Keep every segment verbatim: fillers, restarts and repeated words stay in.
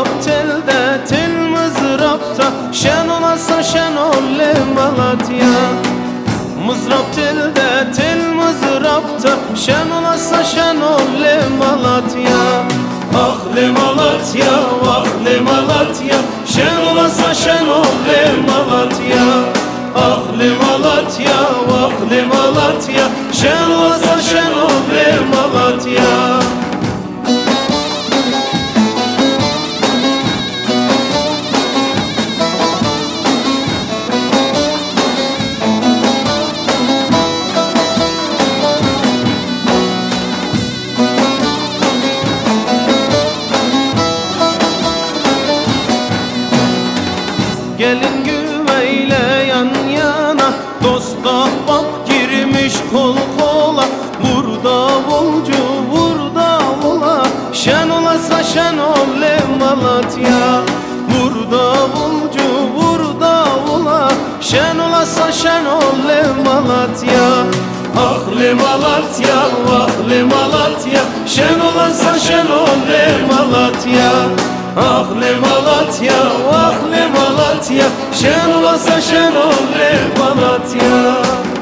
Mızrap telde, tel mızrapta, şen olasa şen ol le Malatya. Mızrap telde, tel mızrapta, şen olasa şen ol le Malatya. Ah le Malatya, ah le Malatya, şen olasa şen ol le Malatya. Ah le Malatya, ah le Malatya, şen olasa şen ol le Malatya. Gelin güveyle yan yana, dost ahbap girmiş kol kola. Vur davulcu vur davula, şen olasa şen ol le Malatya. Vur davulcu vur davula, şen olasa şen ol le Malatya. Ah le Malatya, ah le Malatya, şen olasa şen ol le Malatya. Ah le Malatya, ah le Malatya, şen olasa şen ol le Malatya.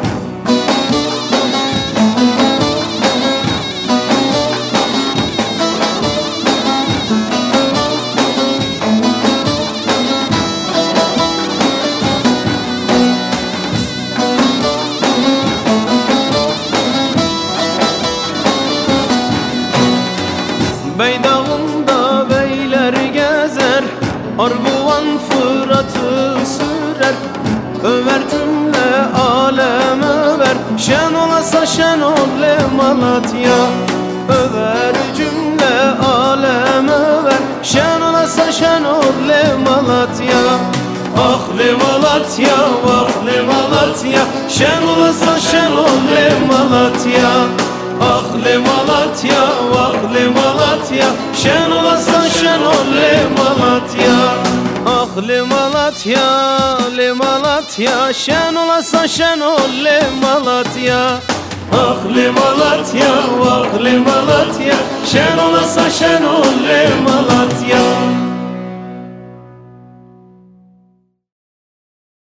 Beydağında beyler gezer, Arguvan Fırat'ı sürer. Över cümle alem över, şen olasa şen ol le Malatya. Över cümle alem över, şen olasa şen ol le Malatya. Ah le Malatya, ah le Malatya, şen olasa şen ol le Malatya. Ah le Malatya, ah le Malatya, şen olasa şen ol le Malatya. Ah le Malatya, le Malatya, şen olasa şen ol le Malatya. Ah le Malatya, ah le Malatya, şen olasa şen ol le Malatya.